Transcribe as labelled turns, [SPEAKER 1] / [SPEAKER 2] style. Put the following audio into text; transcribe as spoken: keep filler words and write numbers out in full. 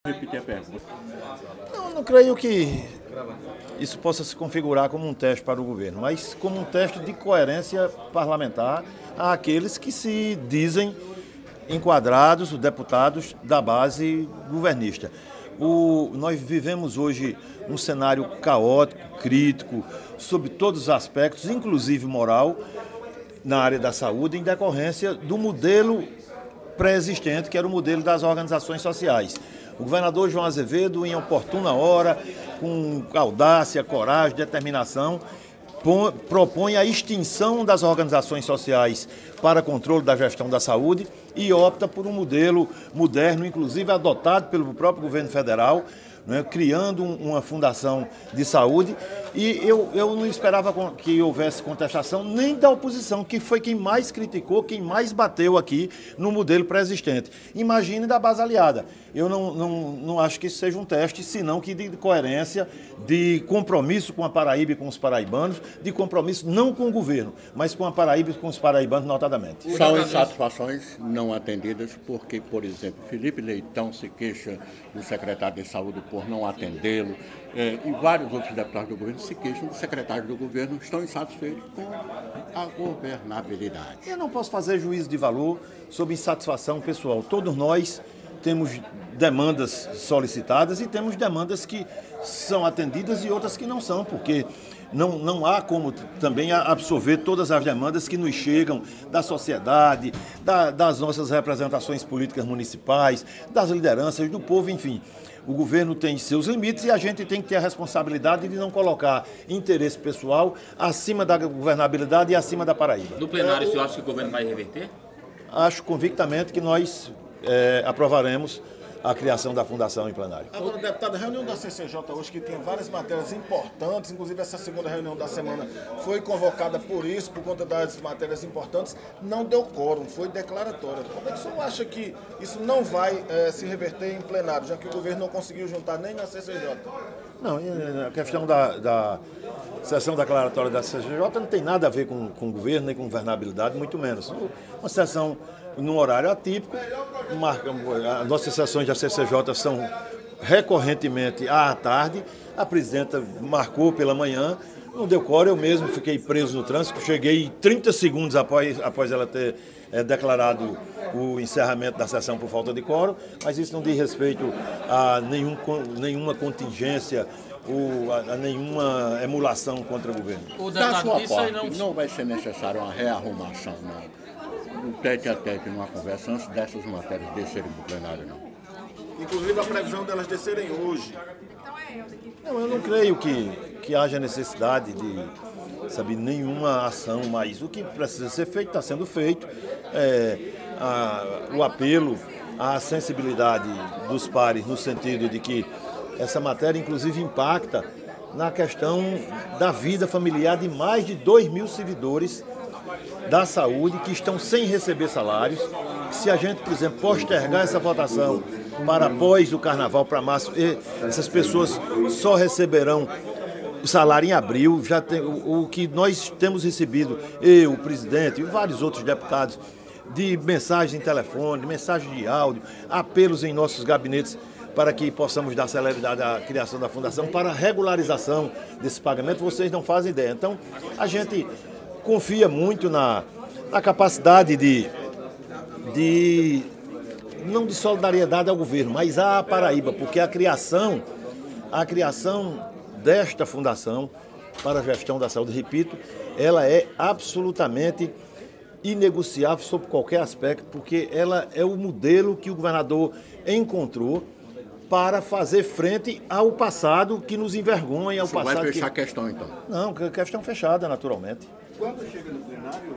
[SPEAKER 1] Repetir a pergunta.
[SPEAKER 2] Não, não creio que isso possa se configurar como um teste para o governo, mas como um teste de coerência parlamentar àqueles que se dizem enquadrados, deputados da base governista. O, nós vivemos hoje um cenário caótico, crítico, sob todos os aspectos, inclusive moral, na área da saúde, em decorrência do modelo pré-existente, que era o modelo das organizações sociais. O governador João Azevedo, em oportuna hora, com audácia, coragem, determinação, propõe a extinção das organizações sociais para controle da gestão da saúde e opta por um modelo moderno, inclusive adotado pelo próprio governo federal, né, criando uma fundação de saúde. E eu, eu não esperava que houvesse contestação nem da oposição, que foi quem mais criticou, quem mais bateu aqui no modelo pré-existente. Imagine da base aliada. Eu não, não, não acho que isso seja um teste, senão que de coerência, de compromisso com a Paraíba e com os paraibanos, de compromisso não com o governo, mas com a Paraíba e com os paraibanos notadamente.
[SPEAKER 1] São insatisfações não atendidas porque, por exemplo, Felipe Leitão se queixa do secretário de Saúde por não atendê-lo, é, e vários outros deputados do governo se queixam do secretário do governo, estão insatisfeitos com a governabilidade.
[SPEAKER 2] Eu não posso fazer juízo de valor sobre insatisfação pessoal. Todos nós temos demandas solicitadas e temos demandas que são atendidas e outras que não são, porque não, não há como também absorver todas as demandas que nos chegam da sociedade, da, das nossas representações políticas municipais, das lideranças, do povo, enfim. O governo tem seus limites e a gente tem que ter a responsabilidade de não colocar interesse pessoal acima da governabilidade e acima da Paraíba.
[SPEAKER 3] No plenário, o senhor acha que o governo vai reverter?
[SPEAKER 2] Acho convictamente que nós é, aprovaremos a criação da fundação em plenário.
[SPEAKER 4] Agora, deputado, a reunião da C C J hoje, que tinha várias matérias importantes, inclusive essa segunda reunião da semana foi convocada por isso, por conta das matérias importantes, não deu quórum, foi declaratória. Como é que o senhor acha que isso não vai é, se reverter em plenário, já que o governo não conseguiu juntar nem na C C J?
[SPEAKER 2] Não, a questão da, da sessão declaratória da C C J não tem nada a ver com, com o governo, nem com governabilidade, muito menos. Uma sessão num horário atípico, marca, as nossas sessões da C C J são recorrentemente à tarde, a presidenta marcou pela manhã, não deu quórum, eu mesmo fiquei preso no trânsito, cheguei trinta segundos após, após ela ter é, declarado o encerramento da sessão por falta de quórum, mas isso não diz respeito a nenhum, nenhuma contingência ou a, a nenhuma emulação contra o governo.
[SPEAKER 1] O da sua parte, não... não vai ser necessário uma rearrumação, não? Um tete a tete, numa conversa, antes dessas matérias descerem para o plenário, não.
[SPEAKER 4] Inclusive a previsão delas descerem hoje.
[SPEAKER 2] Não, eu não creio que, que haja necessidade de, sabe, nenhuma ação, mas o que precisa ser feito está sendo feito. É, a, o apelo à sensibilidade dos pares, no sentido de que essa matéria, inclusive, impacta na questão da vida familiar de mais de dois mil servidores da saúde que estão sem receber salários. Se a gente, por exemplo, postergar essa votação para após o carnaval, para março, essas pessoas só receberão o salário em abril. Já tem, o, o que nós temos recebido, eu, o presidente e vários outros deputados, de mensagem em telefone, mensagem de áudio, apelos em nossos gabinetes para que possamos dar celeridade à criação da fundação, para a regularização desse pagamento, vocês não fazem ideia. Então, a gente confia muito na, na capacidade de, de, não de solidariedade ao governo, mas à Paraíba, porque a criação, a criação desta fundação para a gestão da saúde, repito, ela é absolutamente inegociável sob qualquer aspecto, porque ela é o modelo que o governador encontrou para fazer frente ao passado que nos envergonha, ao
[SPEAKER 1] Você
[SPEAKER 2] passado
[SPEAKER 1] vai fechar
[SPEAKER 2] que...
[SPEAKER 1] a questão, então?
[SPEAKER 2] Não, questão fechada, naturalmente.
[SPEAKER 5] Quando chega no plenário,